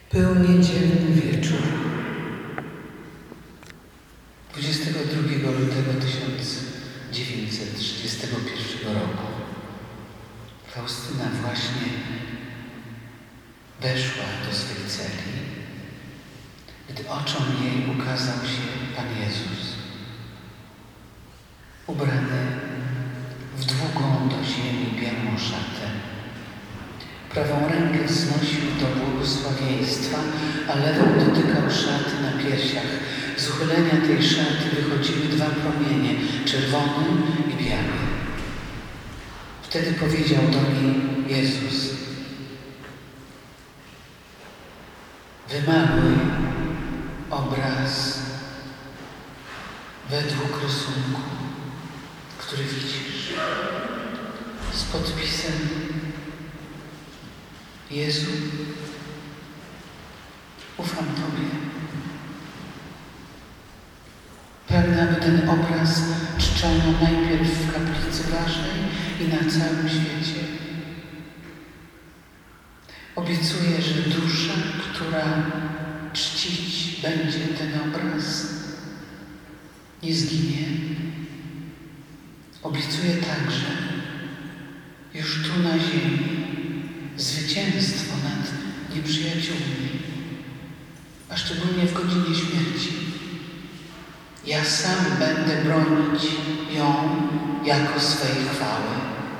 Był niedzielny wieczór 22 lutego 1931 roku. Faustyna właśnie weszła do swej celi, gdy oczom jej ukazał się Pan Jezus, ubrany w długą do ziemi białą szatę. Prawą rękę znosił do błogosławieństwa, a lewą dotykał szaty na piersiach. Z uchylenia tej szaty wychodziły dwa promienie, czerwony i biały. Wtedy powiedział do niej Jezus: wymaluj obraz według rysunku, który widzisz, z podpisem: Jezu, ufam Tobie. Pragnę, aby ten obraz czczono najpierw w kaplicy Waszej i na całym świecie. Obiecuję, że dusza, która czcić będzie ten obraz, nie zginie. Obiecuję także już tu na ziemi zwycięstwo nad nieprzyjaciółmi, a szczególnie w godzinie śmierci. Ja sam będę bronić ją jako swej chwały.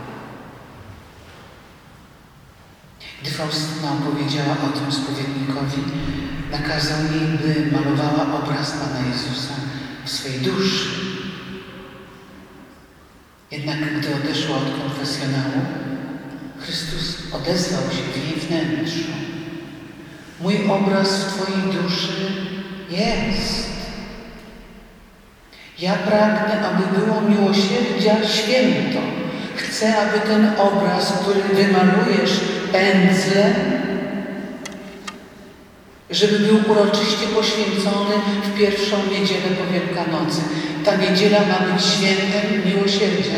Gdy Faustyna opowiedziała o tym spowiednikowi, nakazał jej, by malowała obraz Pana Jezusa w swej duszy. Jednak gdy odeszła od konfesjonału, Chrystus odezwał się w jej wnętrzu: mój obraz w Twojej duszy jest. Ja pragnę, aby było miłosierdzia święto. Chcę, aby ten obraz, który wymalujesz pędzlem, żeby był uroczyście poświęcony w pierwszą niedzielę po Wielkanocy. Ta niedziela ma być świętem miłosierdzia.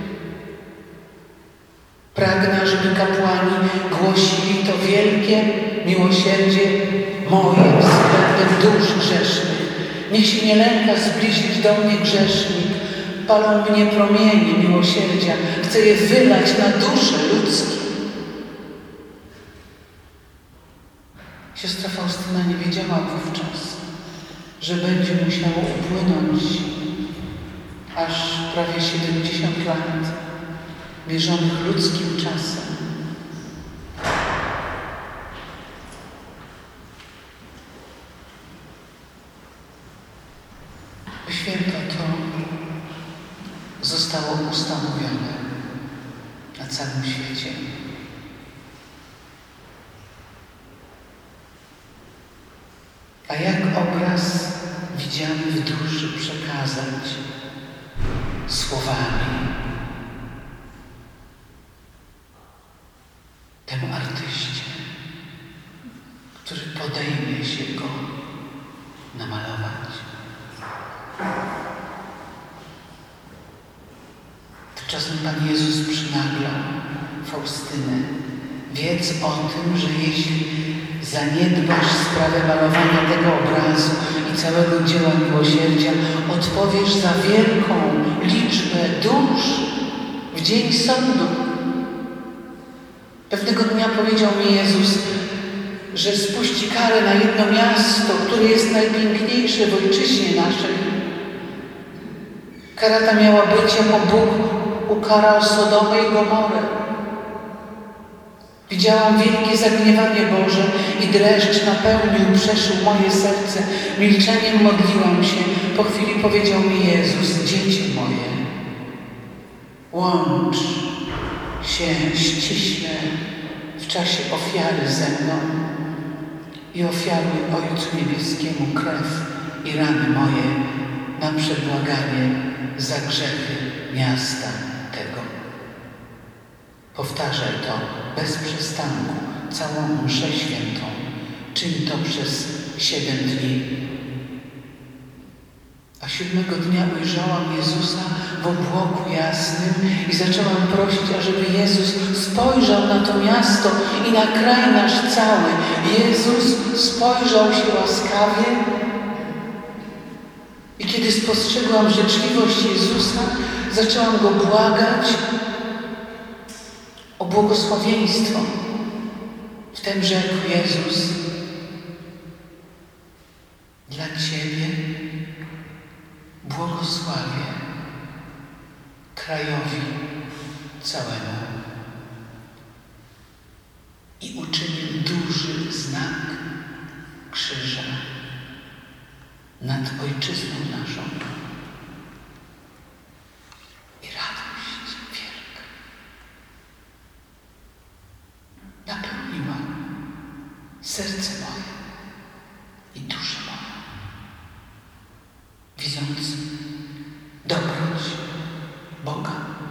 Pragnę, żeby kapłani głosili to wielkie miłosierdzie moje względem dusz grzesznych. Niech się nie lęka zbliżyć do mnie grzesznik. Palą mnie promienie miłosierdzia. Chcę je wylać na dusze ludzkie. Siostra Faustyna nie wiedziała wówczas, że będzie musiało upłynąć aż prawie 70 lat mierzonych ludzkim czasem. Święto to zostało ustanowione na całym świecie. A jak obraz widziany w duszy przekazać słowami temu artyście, który podejmie się go namalować? Tymczasem Pan Jezus przynaglał Faustynę: wiedz o tym, że jeśli zaniedbasz sprawę malowania tego obrazu i całego dzieła miłosierdzia, odpowiesz za wielką liczbę dusz w dzień sądu. Pewnego dnia powiedział mi Jezus, że spuści karę na jedno miasto, które jest najpiękniejsze w ojczyźnie naszej. Kara ta miała być, jako Bóg ukarał Sodomę i Gomorę. Widziałam wielkie zagniewanie Boże i dreszcz napełnił, przeszył moje serce. Milczeniem modliłam się. Po chwili powiedział mi Jezus: dziecię moje, łącz się ściśle w czasie ofiary ze mną i ofiaruj Ojcu Niebieskiemu krew i rany moje na przebłaganie za grzechy miasta tego. Powtarzaj to bez przestanku, całą mszę świętą. Czyń to przez 7 dni. A 7 dnia ujrzałam Jezusa w obłoku jasnym i zaczęłam prosić, ażeby Jezus spojrzał na to miasto i na kraj nasz cały. Jezus spojrzał się łaskawie i kiedy spostrzegłam życzliwość Jezusa, zaczęłam Go błagać o błogosławieństwo. Wtem rzekł Jezus: dla Ciebie błogosławię krajowi całemu i uczynię duży znak krzyża nad ojczyzną naszą. I radość wielka napełniła serce moje i duszę moją, widząc dobroć Boga.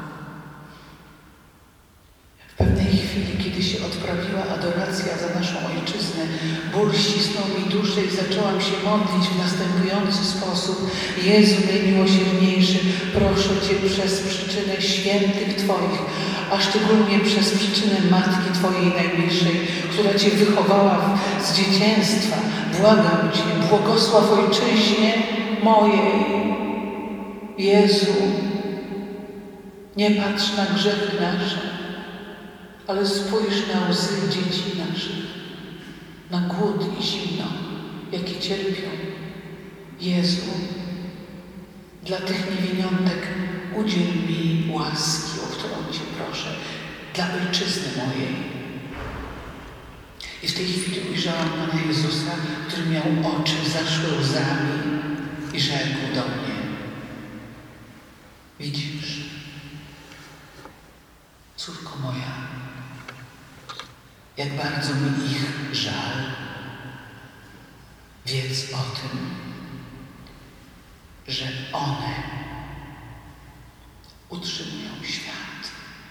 W pewnej chwili, kiedy się odprawiła adoracja za naszą ojczyznę, ból ścisnął mi duszę i zaczęłam się modlić w następujący sposób: Jezu najmiłosierniejszy, proszę Cię przez przyczynę świętych Twoich, a szczególnie przez przyczynę Matki Twojej najbliższej, która Cię wychowała z dzieciństwa, błagam Cię, błogosław ojczyźnie mojej. Jezu, nie patrz na grzechy nasze, ale spójrz na łzy dzieci naszych, na głód i zimno, jakie cierpią. Jezu, dla tych niewiniątek udziel mi łaski, o którą Cię proszę, dla ojczyzny mojej. I w tej chwili ujrzałam Pana Jezusa, który miał oczy zaszłe łzami i rzekł do mnie: widzisz, córko moja, jak bardzo mi ich żal. Wiedz o tym, że one utrzymują świat.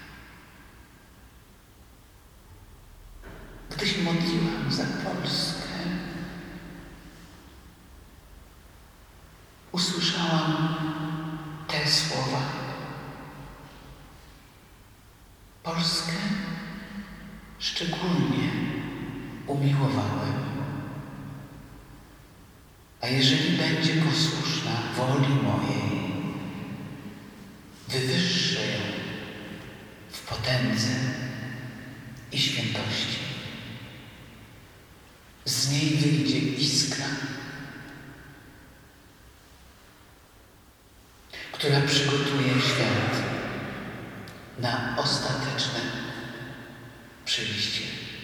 Gdy się modliłam za Polskę, usłyszałam te słowa: Polskę szczególnie umiłowałem, a jeżeli będzie posłuszna woli mojej, wywyższę ją w potędze i świętości. Z niej wyjdzie iskra, która przygotuje świat na ostateczne przyjście